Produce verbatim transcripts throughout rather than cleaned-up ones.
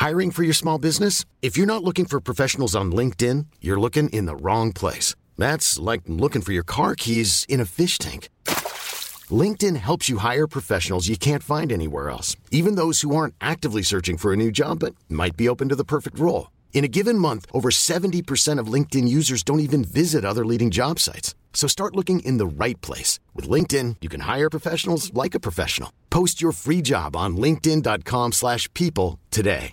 Hiring for your small business? If you're not looking for professionals on LinkedIn, you're looking in the wrong place. That's like looking for your car keys in a fish tank. LinkedIn helps you hire professionals you can't find anywhere else, even those who aren't actively searching for a new job but might be open to the perfect role. In a given month, over seventy percent of LinkedIn users don't even visit other leading job sites. So start looking in the right place. With LinkedIn, you can hire professionals like a professional. Post your free job on linkedin.com slash people today.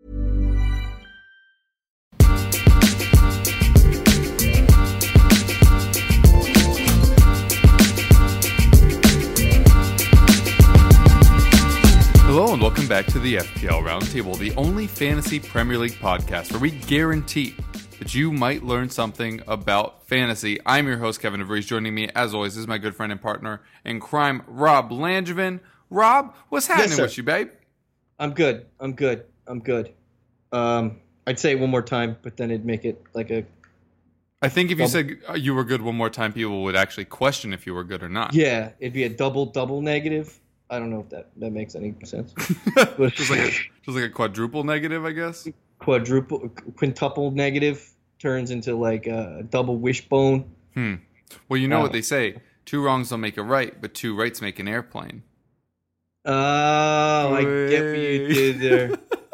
Hello and welcome back to the F P L Roundtable, the only fantasy Premier League podcast where we guarantee that you might learn something about fantasy. I'm your host, Kevin DeVries. Joining me, as always, is my good friend and partner in crime, Rob Langevin. Rob, what's happening yes, with you, babe? I'm good. I'm good. I'm good. Um, I'd say it one more time, but then it'd make it like a... I think if double. you said you were good one more time, people would actually question if you were good or not. Yeah, it'd be a double-double negative. I don't know if that, that makes any sense. just, like a, just like a quadruple negative, I guess? Quadruple, quintuple negative turns into like a double wishbone. Hmm. Well, you know uh, what they say. Two wrongs don't make a right, but two rights make an airplane. Oh, I get what you did there.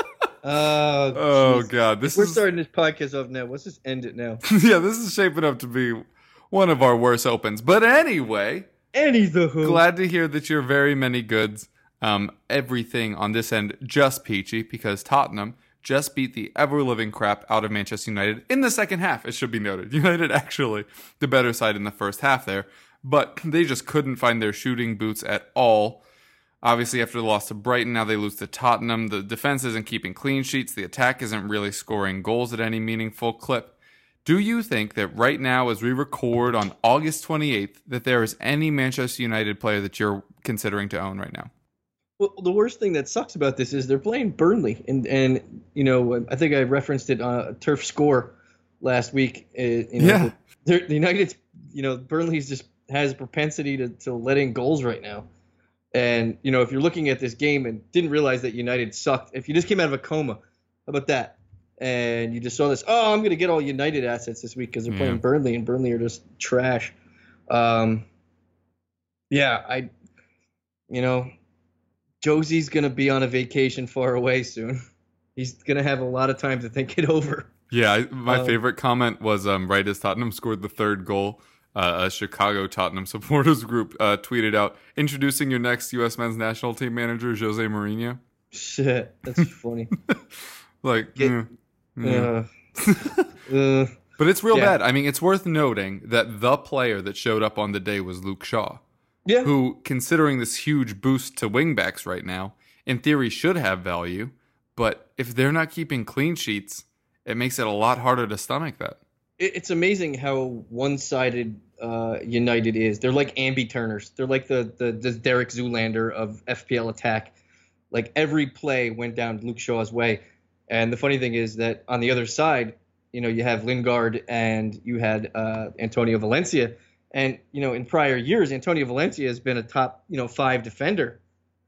Oh, oh geez. God. This We're is... starting this podcast off now. Let's just end it now. Yeah, this is shaping up to be one of our worst opens. But anyway... Anywho. Glad to hear that you're very many goods. Um, everything on this end just peachy because Tottenham just beat the ever-living crap out of Manchester United in the second half, it should be noted. United actually the better side in the first half there, but they just couldn't find their shooting boots at all. Obviously, after the loss to Brighton, now they lose to Tottenham. The defense isn't keeping clean sheets. The attack isn't really scoring goals at any meaningful clip. Do you think that right now, as we record on August twenty-eighth, that there is any Manchester United player that you're considering to own right now? Well, the worst thing that sucks about this is they're playing Burnley, and and you know I think I referenced it on a Turf Score last week. Uh, you know, yeah, the, the United's you know Burnley's just has propensity to to letting goals right now, and you know if you're looking at this game and didn't realize that United sucked, if you just came out of a coma, how about that? And you just saw this, oh, I'm going to get all United assets this week because they're yeah. playing Burnley, and Burnley are just trash. Um, yeah, I, you know, Josie's going to be on a vacation far away soon. He's going to have a lot of time to think it over. Yeah, I, my um, favorite comment was um, right as Tottenham scored the third goal, uh, a Chicago Tottenham supporters group uh, tweeted out, introducing your next U S men's national team manager, Jose Mourinho. Shit, that's funny. like, Get, mm. Yeah. Uh, uh, but it's real yeah. bad. I mean, it's worth noting that the player that showed up on the day was Luke Shaw, yeah. who, considering this huge boost to wingbacks right now, in theory should have value. But if they're not keeping clean sheets, it makes it a lot harder to stomach that. It, it's amazing how one-sided uh, United is. They're like ambi turners. They're like the, the the Derek Zoolander of F P L attack. Like every play went down Luke Shaw's way. And the funny thing is that on the other side, you know, you have Lingard and you had uh, Antonio Valencia. And, you know, in prior years, Antonio Valencia has been a top, you know, five defender.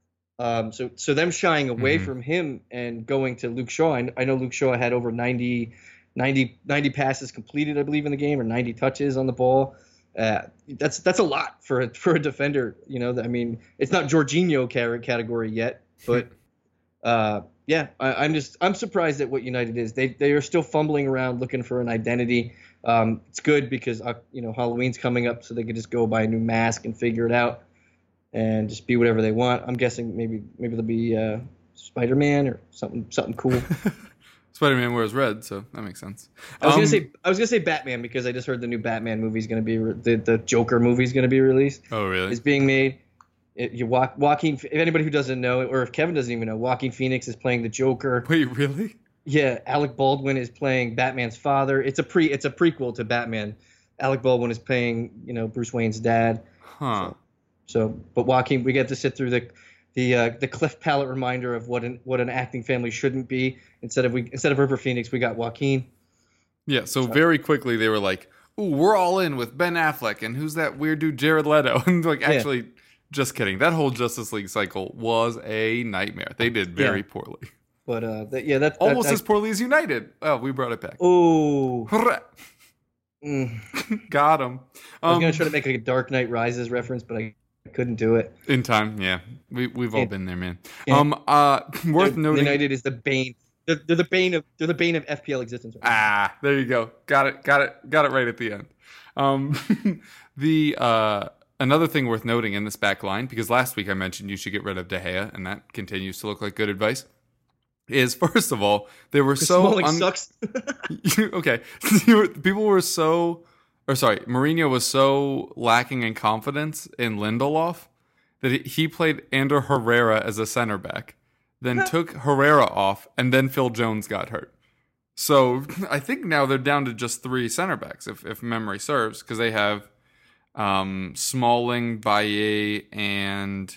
Um, so so them shying away mm-hmm. from him and going to Luke Shaw. I, I know Luke Shaw had over ninety, ninety, ninety passes completed, I believe, in the game, or ninety touches on the ball. Uh, that's that's a lot for a, for a defender. You know, I mean, it's not Jorginho category yet, but uh, yeah, I, I'm just I'm surprised at what United is. They they are still fumbling around looking for an identity. Um, it's good because uh, you know Halloween's coming up, so they can just go buy a new mask and figure it out, and just be whatever they want. I'm guessing maybe maybe they'll be uh, Spider-Man or something something cool. Spider-Man wears red, so that makes sense. I was um, gonna say I was gonna say Batman because I just heard the new Batman movie is gonna be re- the the Joker movie is gonna be released. Oh really? It's being made. It, you walk Joaquin. If anybody who doesn't know, or if Kevin doesn't even know, Joaquin Phoenix is playing the Joker. Wait, really? Yeah, Alec Baldwin is playing Batman's father. It's a pre. It's a prequel to Batman. Alec Baldwin is playing, you know, Bruce Wayne's dad. Huh. So, so but Joaquin, we get to sit through the the uh, the Cliff Palette reminder of what an what an acting family shouldn't be. Instead of we instead of River Phoenix, we got Joaquin. Yeah. So, so very quickly they were like, "Ooh, we're all in with Ben Affleck and who's that weird dude, Jared Leto?" And like, actually, yeah. Just kidding. That whole Justice League cycle was a nightmare. They did very yeah. poorly. But uh, that, yeah, that's Almost that, as poorly as United. Oh, we brought it back. Oh, Hurrah. mm. Got him. I was Um, gonna try to make like a Dark Knight Rises reference, but I couldn't do it. in time, yeah. We we've all Can't- been there, man. can't- Um, uh, worth They're- noting. United is the bane. They're, they're the bane of they're the bane of F P L existence. Right now. Ah, there you go. Got it. Got it. Got it right at the end. Um, the uh, another thing worth noting in this back line, because last week I mentioned you should get rid of De Gea, and that continues to look like good advice. Is first of all, they were so Smalling un- sucks. okay. You were- People were so, or sorry, Mourinho was so lacking in confidence in Lindelof that he, he played Ander Herrera as a center back, then took Herrera off, and then Phil Jones got hurt. So I think now they're down to just three center backs, if if memory serves, because they have um, Smalling, Bailly, and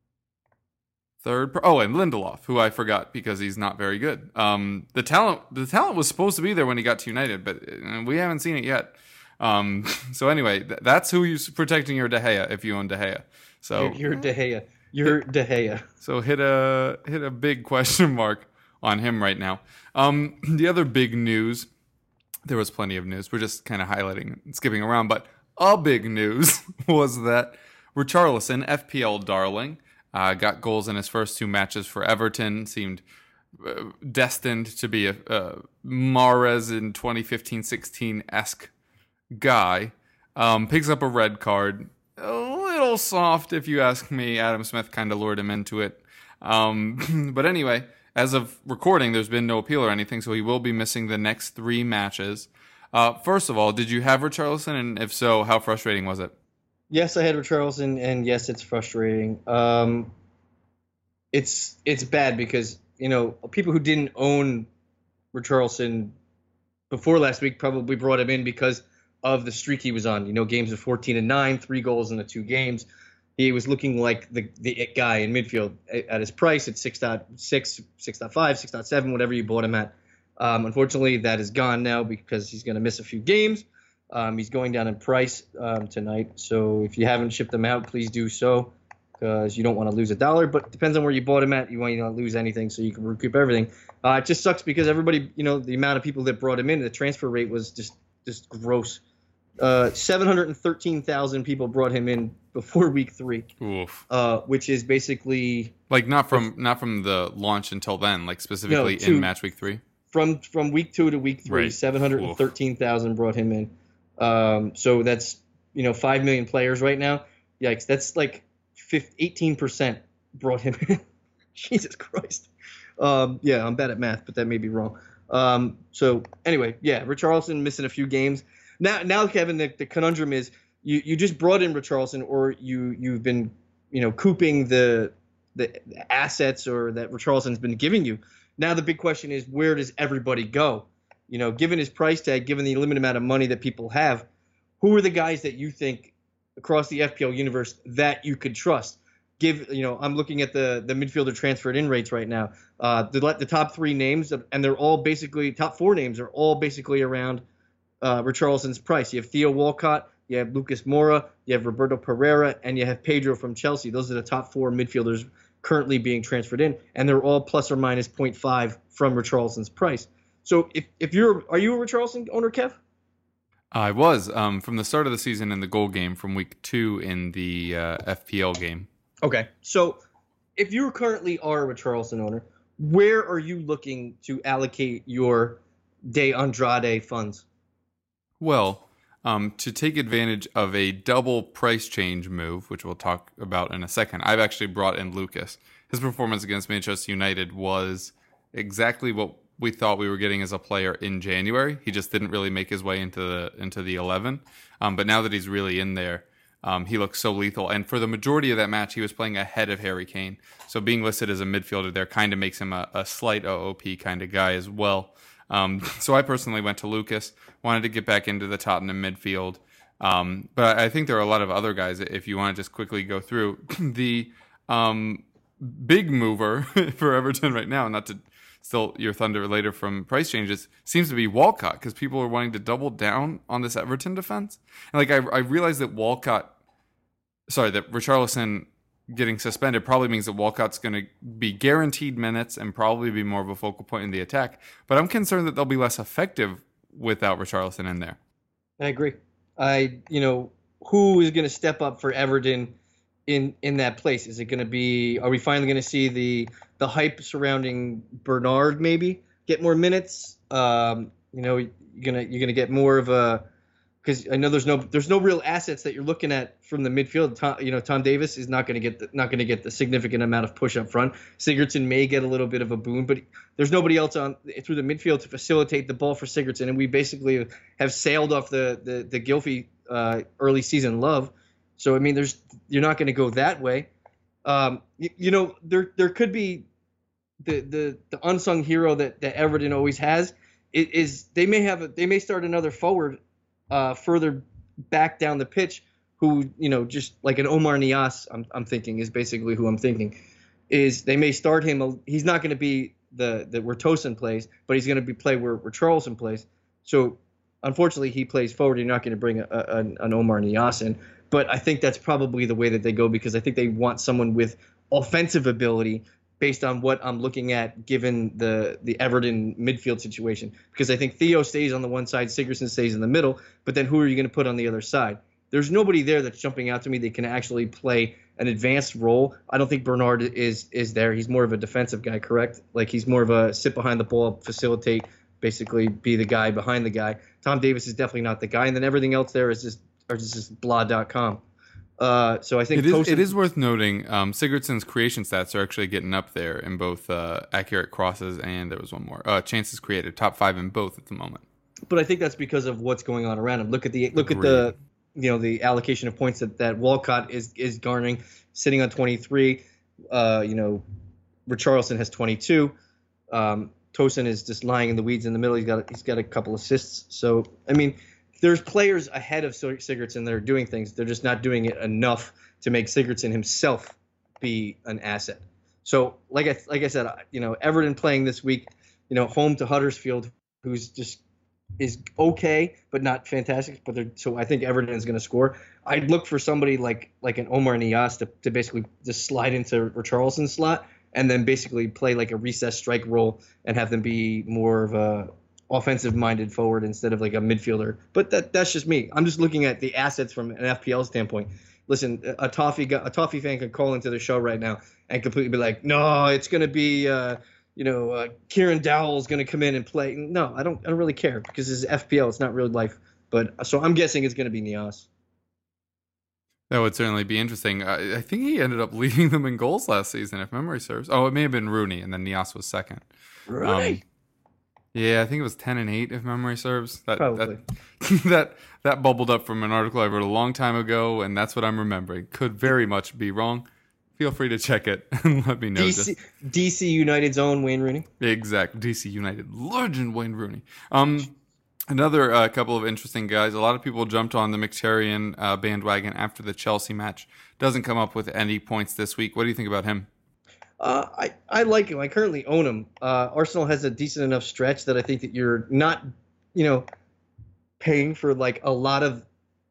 third. Per- oh, and Lindelof, who I forgot because he's not very good. Um, the talent, the talent was supposed to be there when he got to United, but uh, we haven't seen it yet. Um, so anyway, th- that's who you're protecting your De Gea if you own De Gea. So You're, you're De Gea. You're De Gea. so hit a hit a big question mark on him right now. Um, the other big news, there was plenty of news. We're just kind of highlighting and skipping around, but a big news was that Richarlison, F P L darling, uh, got goals in his first two matches for Everton. Seemed uh, destined to be a, a Mahrez in twenty fifteen sixteen esque guy. Um, picks up a red card. A little soft, if you ask me. Adam Smith kind of lured him into it. Um, but anyway, as of recording, there's been no appeal or anything, so he will be missing the next three matches. Uh, first of all, did you have Richarlison? And if so, how frustrating was it? Yes, I had Richarlison, and yes, it's frustrating. Um, it's it's bad because you know people who didn't own Richarlison before last week probably brought him in because of the streak he was on. You know, games of fourteen and nine, three goals in the two games. He was looking like the the it guy in midfield at his price at six point six, six point five, six point seven, whatever you bought him at. Um, unfortunately, that is gone now because he's going to miss a few games. Um, he's going down in price um, tonight. So if you haven't shipped them out, please do so because you don't want to lose a dollar. But it depends on where you bought him at. You want to not lose anything so you can recoup everything. Uh, it just sucks because everybody, you know, the amount of people that brought him in, the transfer rate was just just gross. Uh, seven hundred thirteen thousand people brought him in before week three, Oof. uh, which is basically Like not from not from the launch until then, like specifically No, two- in match week three. from from week two to week three. Right. seven hundred thirteen thousand brought him in. Um, so that's you know five million players right now. Yikes! That's like eighteen percent brought him in. Jesus Christ. Um, yeah, I'm bad at math, but that may be wrong. Um, so anyway, yeah, Richarlison missing a few games. Now, now, Kevin, the, the conundrum is you, you just brought in Richarlison, or you you've been you know cooping the the assets or that Richarlison's been giving you. Now the big question is where does everybody go? You know, given his price tag, given the limited amount of money that people have, who are the guys that you think across the F P L universe that you could trust? Give you know, I'm looking at the the midfielder transferred in rates right now. Uh, the the top three names, and they're all basically top four names are all basically around uh, Richarlison's price. You have Theo Walcott, you have Lucas Moura, you have Roberto Pereira, and you have Pedro from Chelsea. Those are the top four midfielders currently being transferred in, and they're all plus or minus zero point five from Richarlison's price. So if if you're are you a Richarlison owner, Kev? I was um, from the start of the season in the goal game, from week two in the uh, F P L game. Okay. So if you currently are a Richarlison owner, where are you looking to allocate your De Andrade funds? Well, um, to take advantage of a double price change move, which we'll talk about in a second, I've actually brought in Lucas. His performance against Manchester United was exactly what we thought we were getting as a player in January. He just didn't really make his way into the into the eleven. Um, but now that he's really in there, um, he looks so lethal. And for the majority of that match, he was playing ahead of Harry Kane. So being listed as a midfielder there kind of makes him a, a slight O O P kind of guy as well. Um, so I personally went to Lucas, wanted to get back into the Tottenham midfield. Um, but I think there are a lot of other guys, if you want to just quickly go through. the um, big mover for Everton right now, not to steal your thunder later from price changes, seems to be Walcott, because people are wanting to double down on this Everton defense. And like I, I realized that Walcott, sorry, that Richarlison getting suspended probably means that Walcott's going to be guaranteed minutes and probably be more of a focal point in the attack. But I'm concerned that they'll be less effective without Richarlison in there. I agree. I, you know, who is going to step up for Everton in in that place? Is it going to be? Are we finally going to see the the hype surrounding Bernard maybe get more minutes? Um, you know, you're gonna you're gonna get more of a, because I know there's no there's no real assets that you're looking at from the midfield. Tom, you know, Tom Davis is not going to get the, not going to get the significant amount of push up front. Sigurdsson may get a little bit of a boon, but there's nobody else on through the midfield to facilitate the ball for Sigurdsson, and we basically have sailed off the the the Gylfi uh, early season love. So I mean, there's you're not going to go that way. Um, you, you know, there there could be the the the unsung hero that that Everton always has is, is they may have a, they may start another forward uh, further back down the pitch who, you know, just like an Omar Niasse, I'm I'm thinking is basically who I'm thinking is they may start him. He's not going to be the the where Tosin plays, but he's going to be play where where Charleston plays. So unfortunately, he plays forward. You're not going to bring a, a, an Omar Niasse in. But I think that's probably the way that they go, because I think they want someone with offensive ability based on what I'm looking at given the the Everton midfield situation. Because I think Theo stays on the one side, Sigurdsson stays in the middle, but then who are you going to put on the other side? There's nobody there that's jumping out to me that can actually play an advanced role. I don't think Bernard is is there. He's more of a defensive guy, correct? Like he's more of a sit behind the ball, facilitate, basically be the guy behind the guy. Tom Davis is definitely not the guy, and then everything else there is just or just blah dot com. Uh, so I think it is, Tosin, it is worth noting um, Sigurdsson's creation stats are actually getting up there in both uh, accurate crosses and there was one more uh, chances created, top five in both at the moment. But I think that's because of what's going on around him. Look at the look Agreed. at the you know the allocation of points that, that Walcott is is garnering, sitting on twenty-three. Uh, you know, Richarlison has twenty-two. Um, Tosin is just lying in the weeds in the middle. He's got he's got a couple assists. So I mean, there's players ahead of Sigurdsson that are doing things. They're just not doing it enough to make Sigurdsson himself be an asset. So, like I like I said, you know, Everton playing this week, you know, home to Huddersfield, who's just is okay but not fantastic. But they're, so I think Everton is going to score. I'd look for somebody like like an Omar Niasse to, to basically just slide into Richarlison's slot and then basically play like a recess strike role and have them be more of a offensive-minded forward instead of like a midfielder. But that that's just me. I'm just looking at the assets from an F P L standpoint. Listen, a Toffee a Toffee fan could call into the show right now and completely be like, no, it's going to be, uh, you know, uh, Kieran Dowell's going to come in and play. No, I don't I don't really care because this is F P L. It's not real life. But so I'm guessing it's going to be Niasse. That would certainly be interesting. I, I think he ended up leading them in goals last season, if memory serves. Oh, it may have been Rooney, and then Niasse was second. Right. Um, Yeah, I think it was ten and eight, if memory serves. That, Probably. That, that that bubbled up from an article I wrote a long time ago, and that's what I'm remembering. Could very much be wrong. Feel free to check it and let me know. D C, just. D C United's own Wayne Rooney. Exact. D C United legend Wayne Rooney. Um, another uh, couple of interesting guys. A lot of people jumped on the Mkhitaryan uh, bandwagon after the Chelsea match. Doesn't come up with any points this week. What do you think about him? Uh, I, I like him. I currently own him. Uh, Arsenal has a decent enough stretch that I think that you're not, you know, paying for like a lot of,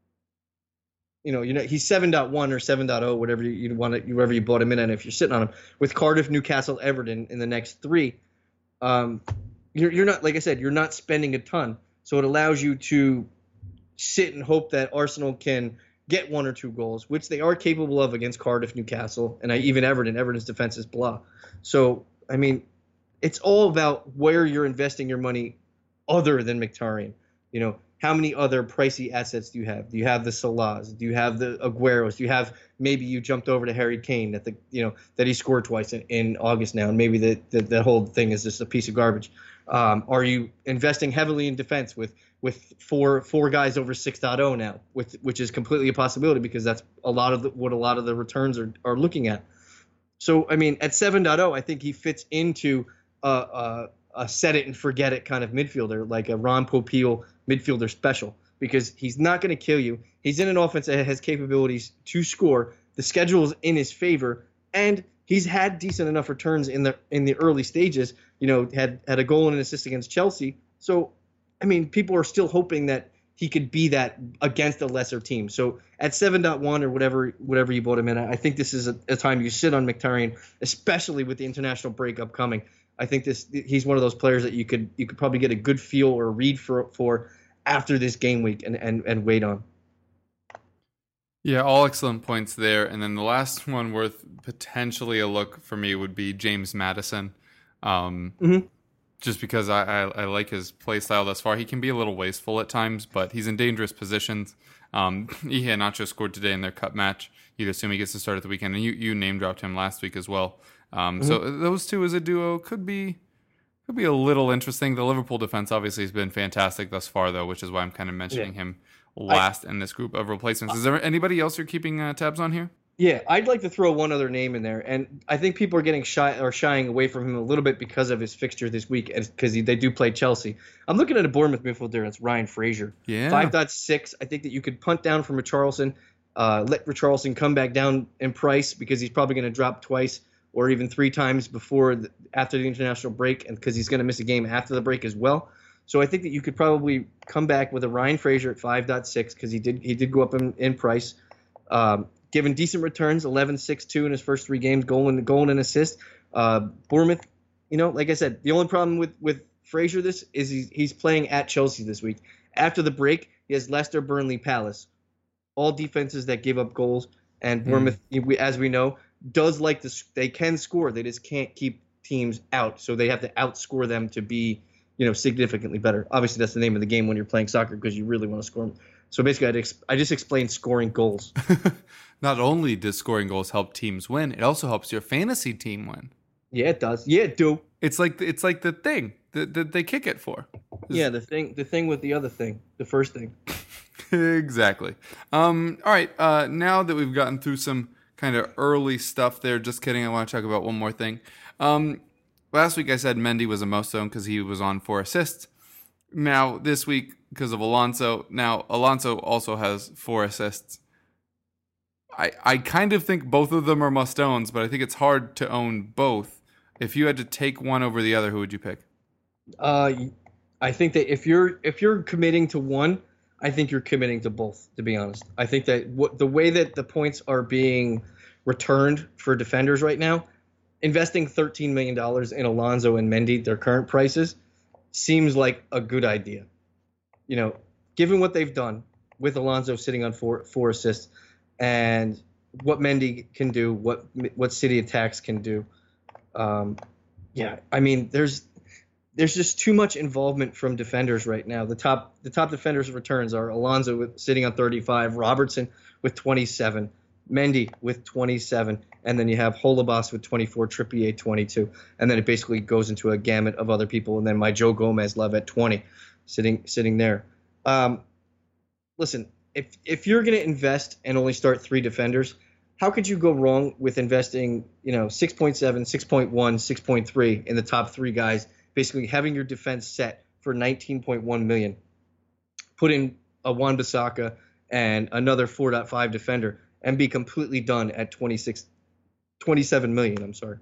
you know, you know he's seven point one or seven point oh, whatever you, you want to, wherever you bought him in, and if you're sitting on him with Cardiff, Newcastle, Everton in the next three, um, you're you're not like I said, you're not spending a ton, so it allows you to sit and hope that Arsenal can get one or two goals, which they are capable of against Cardiff, Newcastle, and I, even Everton. Everton's defense is blah. So, I mean, it's all about where you're investing your money other than Mkhitaryan. You know, how many other pricey assets do you have? Do you have the Salahs? Do you have the Agueros? Do you have maybe you jumped over to Harry Kane that the you know that he scored twice in, in August now, and maybe the, the, the whole thing is just a piece of garbage. Um, are you investing heavily in defense with with four four guys over six point oh now, with which is completely a possibility because that's a lot of the, what a lot of the returns are, are looking at. So I mean, at seven point oh, I think he fits into a, a, a set it and forget it kind of midfielder, like a Ron Popeil midfielder special, because he's not going to kill you. He's in an offense that has capabilities to score. The schedule is in his favor, and he's had decent enough returns in the in the early stages. You know, had had a goal and an assist against Chelsea. So, I mean, people are still hoping that he could be that against a lesser team. So at seven point one or whatever whatever you bought him in, I think this is a, a time you sit on Mkhitaryan, especially with the international break upcoming. I think this he's one of those players that you could you could probably get a good feel or read for for after this game week and, and, and wait on. Yeah, all excellent points there. And then the last one worth potentially a look for me would be James Maddison. Um, mm-hmm. Just because I, I, I like his play style thus far. He can be a little wasteful at times, but he's in dangerous positions. Um, he had Nacho scored today in their cup match. You'd assume he gets to start at the weekend. And you, you name dropped him last week as well. Um, mm-hmm. So those two as a duo could be could be a little interesting. The Liverpool defense obviously has been fantastic thus far, though, which is why I'm kind of mentioning yeah. him last I, in this group of replacements. Is there anybody else you're keeping uh, tabs on here? Yeah, I'd like to throw one other name in there, and I think people are getting shy or shying away from him a little bit because of his fixture this week, because they do play Chelsea. I'm looking at a Bournemouth midfielder, and it's Ryan Fraser. Yeah, five point six. I think that you could punt down from Richarlison, uh, let Richarlison come back down in price because he's probably going to drop twice or even three times before the, after the international break, and because he's going to miss a game after the break as well. So I think that you could probably come back with a Ryan Fraser at five point six because he did he did go up in, in price. Um, given decent returns, eleven, six, two in his first three games, goal and goal and assist. Uh, Bournemouth, you know, like I said, the only problem with with Fraser this is he's, he's playing at Chelsea this week. After the break, he has Leicester, Burnley, Palace, all defenses that give up goals. And Bournemouth, mm. as we know, does like to they can score. They just can't keep teams out, so they have to outscore them to be, you know, significantly better. Obviously, that's the name of the game when you're playing soccer because you really want to score them. So basically, I'd ex- I just explained scoring goals. Not only does scoring goals help teams win, it also helps your fantasy team win. Yeah, it does. Yeah, it do. It's like it's like the thing that, that they kick it for. It's... Yeah, the thing, the thing with the other thing, the first thing. Exactly. Um, all right. Uh, now that we've gotten through some kind of early stuff there, just kidding. I want to talk about one more thing. Um, last week I said Mendy was a most owned because he was on four assists. Now this week because of Alonso. Now Alonso also has four assists. I I kind of think both of them are must owns, but I think it's hard to own both. If you had to take one over the other, who would you pick? Uh, I think that if you're if you're committing to one, I think you're committing to both, to be honest. I think that what, the way that the points are being returned for defenders right now, investing thirteen million dollars in Alonso and Mendy, their current prices, seems like a good idea. You know, given what they've done with Alonso sitting on four, four assists and what Mendy can do, what what City attacks can do. Um, yeah, I mean, there's There's just too much involvement from defenders right now. The top the top defenders' returns are Alonso with, sitting on thirty-five, Robertson with twenty-seven, Mendy with twenty-seven, and then you have Holebas with twenty-four, Trippier twenty-two, and then it basically goes into a gamut of other people, and then my Joe Gomez love at twenty, sitting sitting there. Um, listen, if if you're going to invest and only start three defenders, how could you go wrong with investing, you know, six point seven, six point one, six point three in the top three guys? Basically having your defense set for nineteen point one million dollars, put in a Wan-Bissaka and another four point five defender, and be completely done at twenty-six, twenty-seven million dollars. I'm sorry.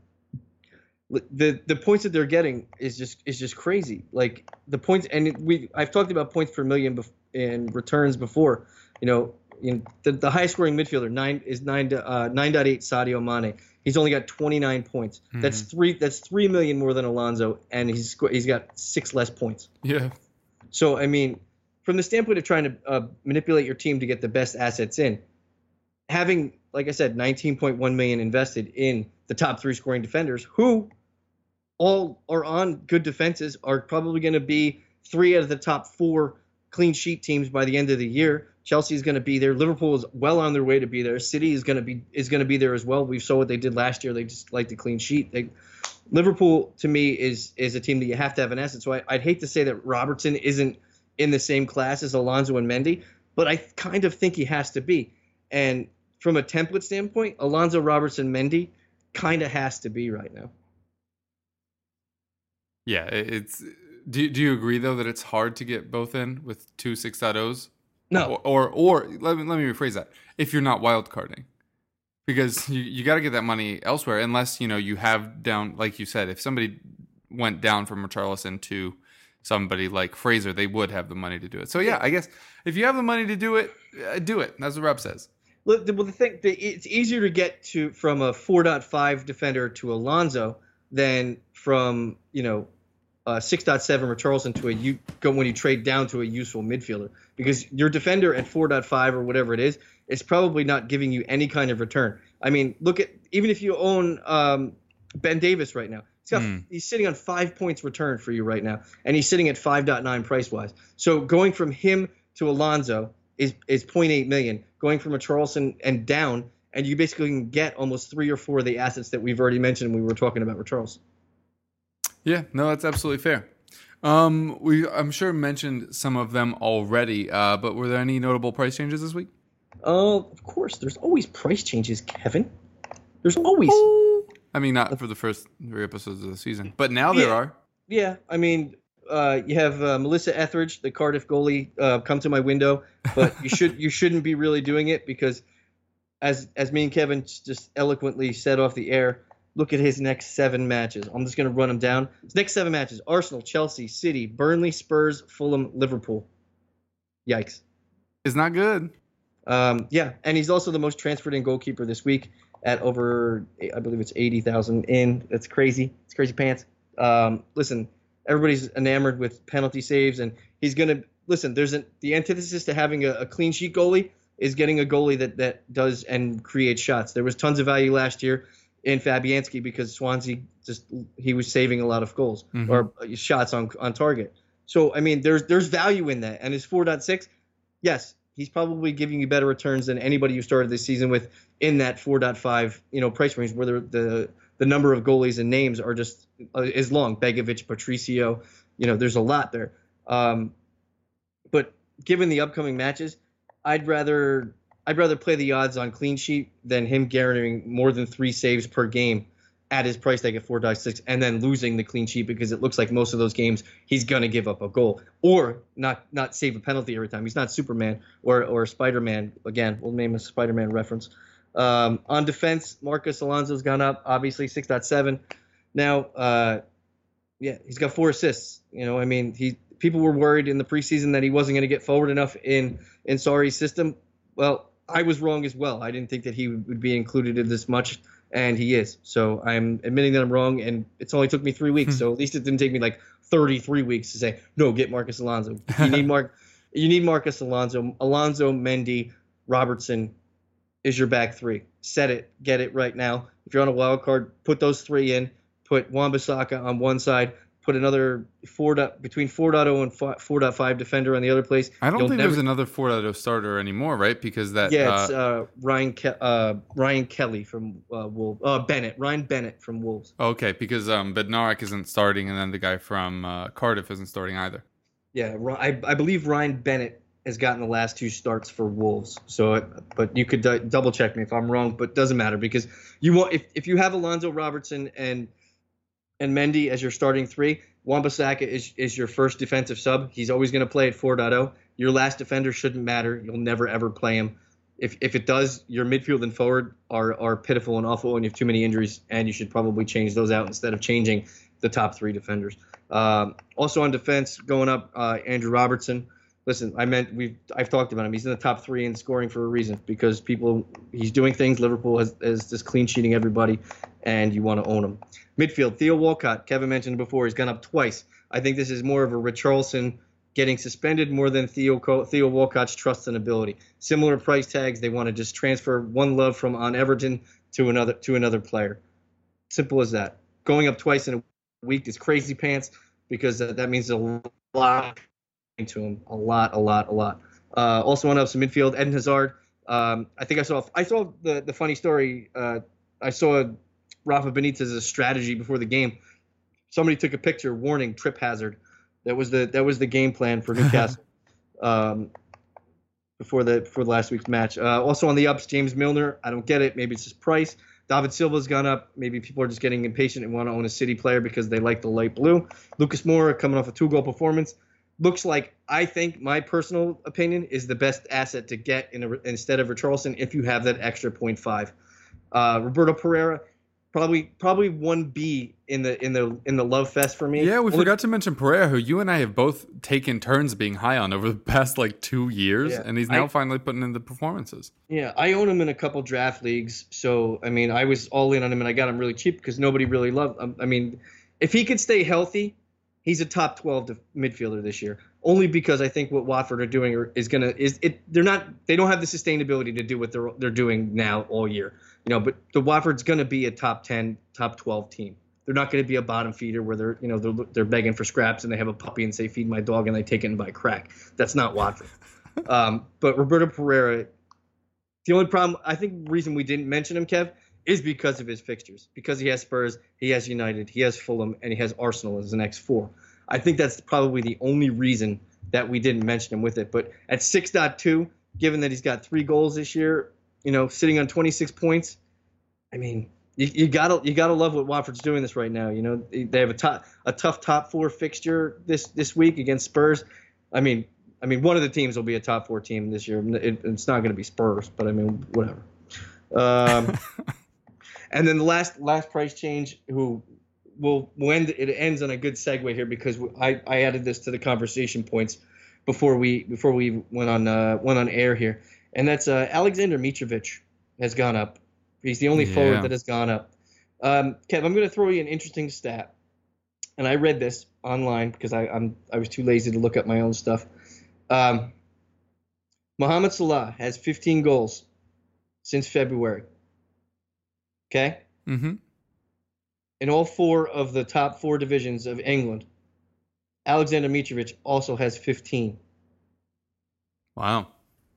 The the points that they're getting is just is just crazy. Like the points, and we I've talked about points per million bef- in returns before. You know, in the, the highest scoring midfielder nine is nine uh, nine point eight Sadio Mane. He's only got twenty-nine points. Mm-hmm. That's three. That's three million more than Alonso, and he's he's got six less points. Yeah. So I mean, from the standpoint of trying to uh, manipulate your team to get the best assets in, having, like I said, nineteen point one million invested in the top three scoring defenders, who all are on good defenses, are probably going to be three out of the top four clean sheet teams by the end of the year. Chelsea is going to be there. Liverpool is well on their way to be there. City is going to be is going to be there as well. We saw what they did last year. They just like the clean sheet. They, Liverpool, to me, is is a team that you have to have an asset. So I, I'd hate to say that Robertson isn't in the same class as Alonso and Mendy, but I kind of think he has to be. And from a template standpoint, Alonso, Robertson, Mendy kind of has to be right now. Yeah, it's. Do Do you agree though that it's hard to get both in with two six point ohs? No. Or, or, or let me let me rephrase that. If you're not wildcarding, because you, you got to get that money elsewhere, unless, you know, you have down, like you said, if somebody went down from Richarlison to somebody like Fraser, they would have the money to do it. So yeah, I guess if you have the money to do it, uh, do it. That's what Rob says. Well, the, well, the thing, the, it's easier to get to from a four point five defender to Alonso than from, you know, uh, six point seven Richarlison to a you go when you trade down to a useful midfielder, because your defender at four point five or whatever it is is probably not giving you any kind of return. I mean, look at even if you own um, Ben Davis right now, he's got mm. he's sitting on five points return for you right now, and he's sitting at five point nine price wise. So going from him to Alonso is is zero point eight million. Going from a Richarlison and down, and you basically can get almost three or four of the assets that we've already mentioned when we were talking about Richarlison. Yeah, no, that's absolutely fair. Um, we, I'm sure, mentioned some of them already, uh, but were there any notable price changes this week? Oh, uh, of course. There's always price changes, Kevin. There's always. I mean, not for the first three episodes of the season, but now there yeah. are. Yeah, I mean, uh, you have uh, Melissa Etheridge, the Cardiff goalie, uh, come to my window, but you should you shouldn't be really doing it because, as as me and Kevin just eloquently said off the air, look at his next seven matches. I'm just going to run them down. His next seven matches: Arsenal, Chelsea, City, Burnley, Spurs, Fulham, Liverpool. Yikes. It's not good. Um, yeah, and he's also the most transferred in goalkeeper this week at over, I believe it's eighty thousand in. That's crazy. It's crazy pants. Um, listen, everybody's enamored with penalty saves, and he's going to – listen, there's an, the antithesis to having a, a clean sheet goalie is getting a goalie that, that does and creates shots. There was tons of value last year in Fabianski because Swansea just he was saving a lot of goals mm-hmm. or shots on on target. So I mean, there's there's value in that. And his four point six, yes, he's probably giving you better returns than anybody you started this season with in that four point five you know price range where the the, the number of goalies and names are just uh, is long. Begovic, Patricio, you know, there's a lot there. Um, but given the upcoming matches, I'd rather. I'd rather play the odds on clean sheet than him guaranteeing more than three saves per game at his price tag at four point six and then losing the clean sheet because it looks like most of those games he's going to give up a goal or not not save a penalty every time. He's not Superman or or Spider-Man. Again, we'll name a Spider-Man reference. Um, on defense, Marcus Alonso's gone up, obviously six point seven. Now, uh, yeah, he's got four assists. You know, I mean, he people were worried in the preseason that he wasn't going to get forward enough in, in Sarri's system. Well, I was wrong as well. I didn't think that he would be included in this much, and he is. So I'm admitting that I'm wrong, and it's only took me three weeks. So at least it didn't take me like thirty-three weeks to say, no, get Marcus Alonso. You need Mark. You need Marcus Alonso. Alonso, Mendy, Robertson is your back three. Set it. Get it right now. If you're on a wild card, put those three in. Put Wan-Bissaka on one side. Put another four between four point oh and four point five defender on the other place. I don't You'll think never, there's another four point oh starter anymore, right? Because that yeah, it's uh, uh, Ryan Ke- uh, Ryan Kelly from uh, Wolves. Uh, Bennett, Ryan Bennett from Wolves. Okay, because um, Bednarek isn't starting, and then the guy from uh, Cardiff isn't starting either. Yeah, I, I believe Ryan Bennett has gotten the last two starts for Wolves. So, but you could d- double check me if I'm wrong, but doesn't matter because you want if if you have Alonso, Robertson, and and Mendy as your starting three, Wan-Bissaka is, is your first defensive sub. He's always going to play at four point oh. Your last defender shouldn't matter. You'll never, ever play him. If if it does, your midfield and forward are, are pitiful and awful, and you have too many injuries, and you should probably change those out instead of changing the top three defenders. Um, also on defense, going up, uh, Andrew Robertson. Listen, I meant we've I've talked about him. He's in the top three in scoring for a reason because people he's doing things. Liverpool has is just clean sheeting everybody, and you want to own him. Midfield, Theo Walcott. Kevin mentioned before he's gone up twice. I think this is more of a Richarlison getting suspended more than Theo Theo Walcott's trust and ability. Similar price tags. They want to just transfer one love from on Everton to another to another player. Simple as that. Going up twice in a week is crazy pants because uh, that means a lot to him. A lot, a lot, a lot. Uh, also on up some midfield, Eden Hazard. Um, I think I saw I saw the the funny story. Uh, I saw Rafa Benitez's strategy before the game. Somebody took a picture, warning, trip hazard. That was the that was the game plan for Newcastle um, before the before last week's match. Uh, also on the ups, James Milner. I don't get it. Maybe it's his price. David Silva's gone up. Maybe people are just getting impatient and want to own a City player because they like the light blue. Lucas Moura coming off a two-goal performance. Looks like, I think, my personal opinion, is the best asset to get in a, instead of Richarlison if you have that extra point five. Uh, Roberto Pereira, Probably probably one B in the in the in the love fest for me. Yeah, we Only, forgot to mention Pereira, who you and I have both taken turns being high on over the past like two years, Yeah, and he's now I, finally putting in the performances. Yeah, I own him in a couple draft leagues, so I mean, I was all in on him, and I got him really cheap because nobody really loved him. I mean, if he could stay healthy, he's a top twelve midfielder this year. Only because I think what Watford are doing is gonna is it. They're not. They don't have the sustainability to do what they're they're doing now all year. You know, but the Watford's gonna be a top ten, top twelve team. They're not gonna be a bottom feeder where they're you know they're they're begging for scraps and they have a puppy and say feed my dog and they take it and buy crack. That's not Watford. um, but Roberto Pereira, the only problem I think reason we didn't mention him, Kev, is because of his fixtures. Because he has Spurs, he has United, he has Fulham, and he has Arsenal as the next four. I think that's probably the only reason that we didn't mention him with it. But at six point two, given that he's got three goals this year, you know, sitting on twenty-six points, I mean, you, you gotta you gotta love what Watford's doing this right now. You know, they have a top a tough top four fixture this this week against Spurs. I mean, I mean, one of the teams will be a top four team this year. It, it's not going to be Spurs, but I mean, whatever. Um, and then the last last price change, who will will end it ends on a good segue here because I, I added this to the conversation points before we before we went on uh, went on air here, and that's uh, Alexander Mitrovic has gone up. He's the only Yeah. forward that has gone up. Um, Kev, I'm going to throw you an interesting stat, and I read this online because I I'm I was too lazy to look up my own stuff. Um, Mohamed Salah has fifteen goals since February. Okay? Mm-hmm. In all four of the top four divisions of England, Alexander Mitrovic also has fifteen. Wow.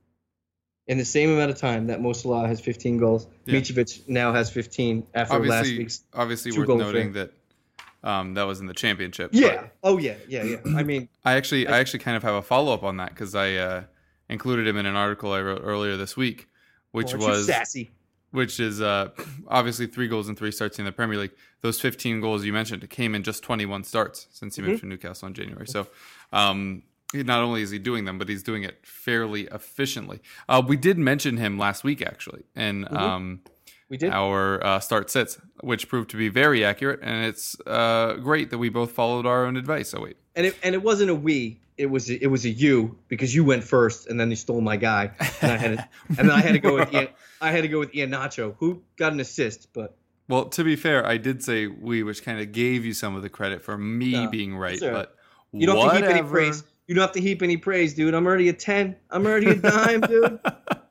In the same amount of time that Mo Salah has fifteen goals, Yeah. Mitrovic now has fifteen after Obviously, last week's obviously two worth goal noting affair. that um, that was in the championship. Yeah. but Oh, yeah. Yeah, yeah. I mean, I actually, I actually kind of have a follow up on that because I uh, included him in an article I wrote earlier this week, which aren't you was sassy. which is uh, obviously three goals and three starts in the Premier League. Those fifteen goals you mentioned came in just twenty-one starts since he Mm-hmm. moved to Newcastle in January. So um, he, not only is he doing them, but he's doing it fairly efficiently. Uh, we did mention him last week, actually, in Mm-hmm. um, We did. our uh, start sits, which proved to be very accurate. And it's uh, great that we both followed our own advice. Oh, wait. And it and it wasn't a we. It was a, it was a you because you went first and then you stole my guy and I had to, and then I had to go with Ian, I had to go with Ian Nacho, who got an assist, but Well, to be fair, I did say we, which kind of gave you some of the credit for me No, being right. it's all right. But you don't have to heap any whatever. praise. You don't have to heap any praise, dude. I'm already a ten. I'm already a dime, dude.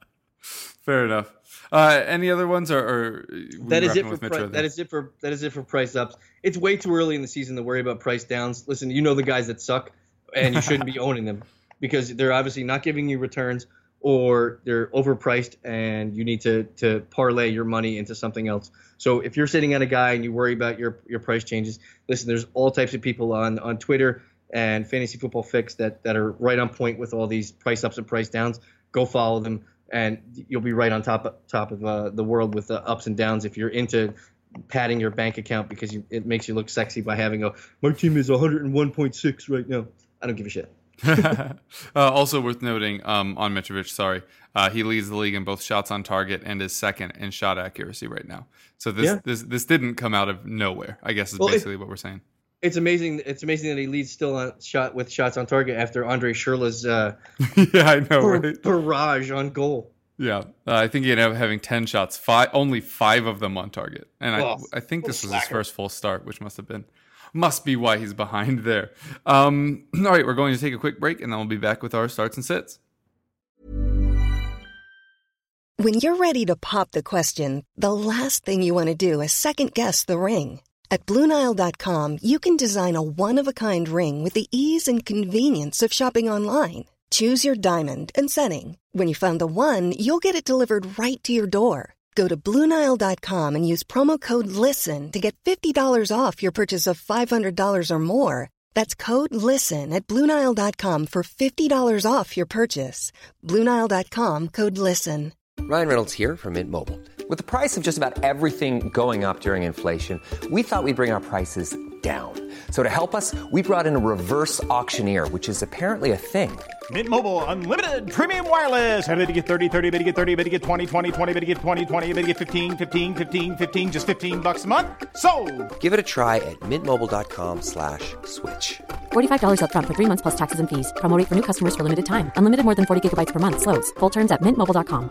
Fair enough. Uh, any other ones, or, or we That is wrapping it for with pri- Metro that then? is it for that is it for price ups. It's way too early in the season to worry about price downs. Listen, you know the guys that suck, and you shouldn't be owning them because they're obviously not giving you returns or they're overpriced, and you need to to parlay your money into something else. So if you're sitting at a guy and you worry about your your price changes, listen, there's all types of people on on Twitter and Fantasy Football Fix that that are right on point with all these price ups and price downs. Go follow them, and you'll be right on top of, top of uh, the world with the ups and downs if you're into padding your bank account because you, it makes you look sexy by having a my team is one oh one point six right now. I don't give a shit. uh, also worth noting um, on Mitrovic, sorry, uh, he leads the league in both shots on target and is second in shot accuracy right now. So this Yeah. this this didn't come out of nowhere, I guess is Well, it- basically what we're saying. It's amazing. It's amazing that he leads still on shot with shots on target after Andre Schürrle's uh, yeah, I know, bar- right? barrage on goal. Yeah, uh, I think he ended up having ten shots, five, only five of them on target, and I, Oh, I think what a this was his slacker. first full start, which must have been, must be why he's behind there. Um, all right, we're going to take a quick break, and then we'll be back with our starts and sits. When you're ready to pop the question, the last thing you want to do is second-guess the ring. At Blue Nile dot com, you can design a one-of-a-kind ring with the ease and convenience of shopping online. Choose your diamond and setting. When you find the one, you'll get it delivered right to your door. Go to Blue Nile dot com and use promo code LISTEN to get fifty dollars off your purchase of five hundred dollars or more. That's code LISTEN at Blue Nile dot com for fifty dollars off your purchase. Blue Nile dot com, code LISTEN. Ryan Reynolds here from Mint Mobile. With the price of just about everything going up during inflation, we thought we'd bring our prices down. So to help us, we brought in a reverse auctioneer, which is apparently a thing. Mint Mobile Unlimited Premium Wireless. How to get thirty, thirty, how to get thirty, how to get twenty, twenty, twenty, how to get twenty, twenty, how to get fifteen, fifteen, fifteen, fifteen, just fifteen bucks a month? Sold! Give it a try at mintmobile.com slash switch. forty-five dollars up front for three months plus taxes and fees. Promo rate for new customers for limited time. Unlimited more than forty gigabytes per month. Slows full terms at mint mobile dot com.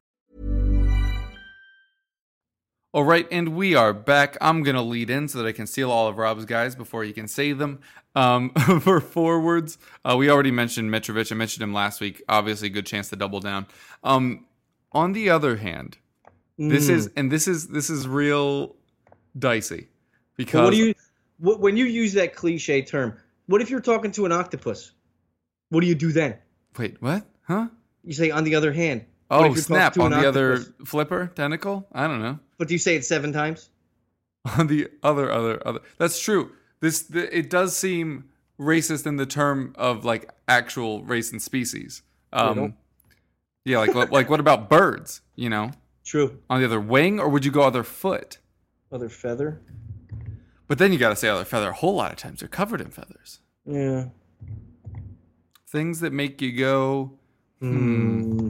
All right, and we are back. I'm going to lead in so that I can steal all of Rob's guys before he can say them. Um, for forwards, uh, we already mentioned Mitrovic. I mentioned him last week. Obviously, good chance to double down. Um, on the other hand, mm. this is and this is this is real dicey because what do you what, when you use that cliche term? What if you're talking to an octopus? What do you do then? Wait, what? Huh? You say on the other hand. Oh, snap! On the octopus? Other flipper tentacle? I don't know. But do you say it seven times? On the other, other, other. That's true. This the, it does seem racist in the term of like actual race and species. Um, yeah, like like what about birds? You know, true. On the other wing, or would you go other foot? Other feather. But then you got to say other feather. A whole lot of times they're covered in feathers. Yeah. Things that make you go. Hmm.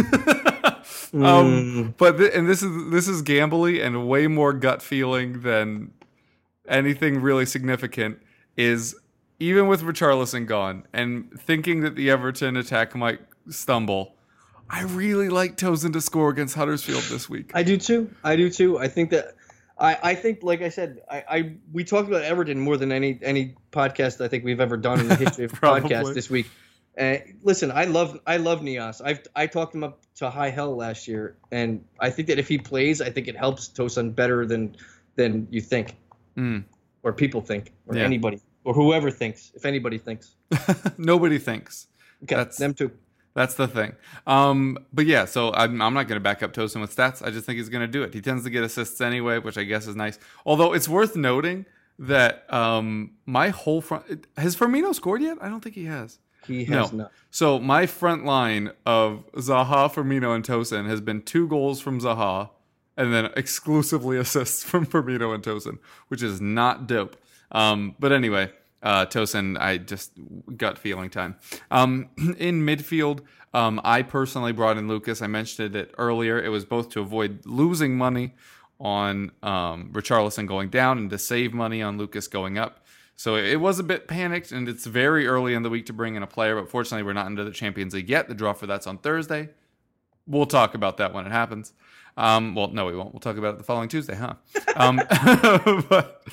mm. um, but th- and this is this is gambly and way more gut feeling than anything really significant. Is even with Richarlison gone and thinking that the Everton attack might stumble, I really like Tosin to score against Huddersfield this week. I do too. I do too. I think that I, I think, like I said, I, I we talked about Everton more than any any podcast I think we've ever done in the history of podcast this week. Uh, listen, I love I love Nias. I've I talked him up to high hell last year, and I think that if he plays, I think it helps Tosin better than than you think, mm. or people think, or yeah. anybody, or whoever thinks. If anybody thinks, nobody thinks. Okay, that's them too. That's the thing. Um, but yeah, so I'm I'm not going to back up Tosin with stats. I just think he's going to do it. He tends to get assists anyway, which I guess is nice. Although it's worth noting that um, my whole front has Firmino scored yet? I don't think he has. He has no. not. So my front line of Zaha, Firmino, and Tosin has been two goals from Zaha and then exclusively assists from Firmino and Tosin, which is not dope. Um, but anyway, uh, Tosin, I just gut feeling time. Um, in midfield, um, I personally brought in Lucas. I mentioned it earlier. It was both to avoid losing money on um, Richarlison going down and to save money on Lucas going up. So it was a bit panicked, and it's very early in the week to bring in a player, but fortunately we're not into the Champions League yet. The draw for that's on Thursday. We'll talk about that when it happens. Um, well, no, we won't. We'll talk about it the following Tuesday, huh? Um, but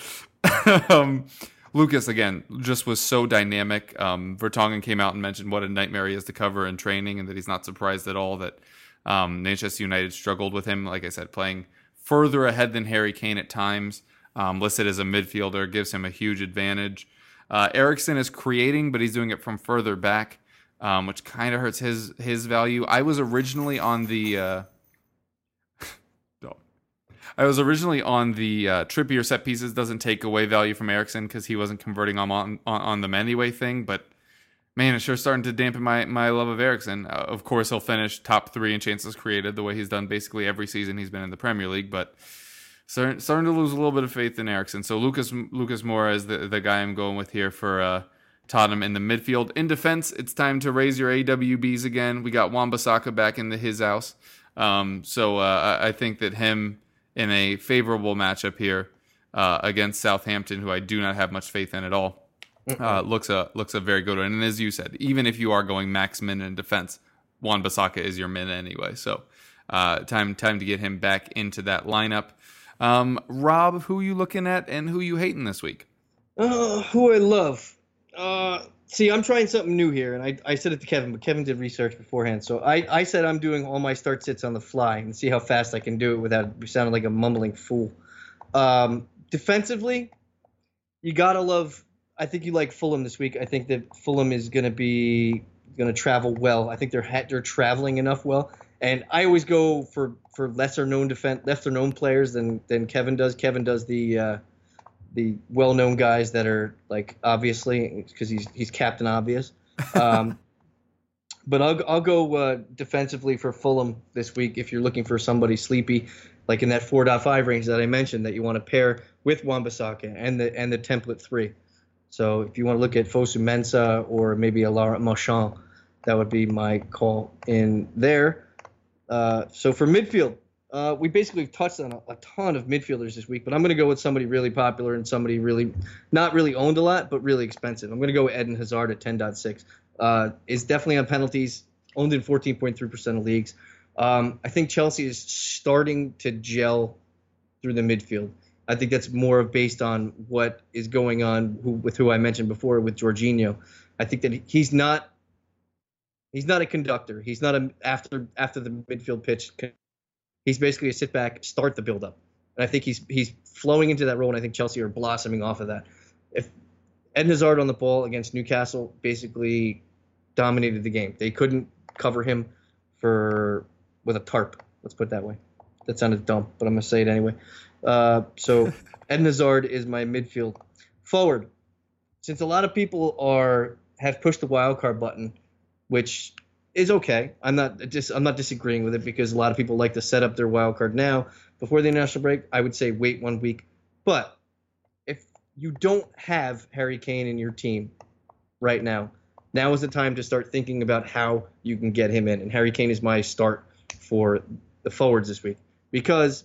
um, Lucas, again, just was so dynamic. Um, Vertonghen came out and mentioned what a nightmare he is to cover in training, and that he's not surprised at all that um, Manchester United struggled with him, like I said, playing further ahead than Harry Kane at times. Um, listed as a midfielder, gives him a huge advantage. Uh, Eriksen is creating, but he's doing it from further back, um, which kind of hurts his his value. I was originally on the uh, no, I was originally on the uh, Trippier set pieces doesn't take away value from Eriksen because he wasn't converting on, on on them anyway thing. But man, it's sure starting to dampen my my love of Eriksen. Uh, of course, he'll finish top three in chances created the way he's done basically every season he's been in the Premier League, but. Starting, starting to lose a little bit of faith in Eriksen. So Lucas Lucas Moura is the, the guy I'm going with here for uh, Tottenham in the midfield. In defense, it's time to raise your A W Bs again. We got Wan-Bissaka back into his house. Um, so uh, I think that him in a favorable matchup here uh, against Southampton, who I do not have much faith in at all, uh, looks a looks a very good one. And as you said, even if you are going max min in defense, Wan-Bissaka is your min anyway. So uh, time time to get him back into that lineup. Um, Rob, who are you looking at and who are you hating this week? Uh, who I love. Uh, see, I'm trying something new here, and I, I said it to Kevin, but Kevin did research beforehand. So I, I said I'm doing all my start sits on the fly and see how fast I can do it without sounding like a mumbling fool. Um, defensively, you gotta love. I think you like Fulham this week. I think that Fulham is gonna be gonna travel well. I think they're ha- they're traveling enough well. And I always go for, for lesser known defense, lesser known players than, than Kevin does. Kevin does the uh, the well known guys that are like obviously because he's he's Captain Obvious. Um, but I'll I'll go uh, defensively for Fulham this week if you're looking for somebody sleepy, like in that four point five range that I mentioned that you want to pair with Wan-Bissaka and the and the template three. So if you want to look at Fosu Mensah or maybe a Laurent Marchand, that would be my call in there. Uh, so for midfield, uh, we basically touched on a, a ton of midfielders this week, but I'm going to go with somebody really popular and somebody really not really owned a lot, but really expensive. I'm going to go with Eden Hazard at ten point six. Uh, is definitely on penalties, owned in fourteen point three percent of leagues. Um, I think Chelsea is starting to gel through the midfield. I think that's more based on what is going on who, with who I mentioned before with Jorginho. I think that he's not he's not a conductor. He's not a after after the midfield pitch. He's basically a sit back, start the build up. And I think he's he's flowing into that role, and I think Chelsea are blossoming off of that. If Eden Hazard on the ball against Newcastle basically dominated the game. They couldn't cover him for with a tarp. Let's put it that way. That sounded dumb, but I'm gonna say it anyway. Uh, so Eden Hazard is my midfield forward. Since a lot of people are have pushed the wild card button, which is okay. I'm not just I'm not disagreeing with it because a lot of people like to set up their wild card now before the international break. I would say wait one week. But if you don't have Harry Kane in your team right now, now is the time to start thinking about how you can get him in. And Harry Kane is my start for the forwards this week because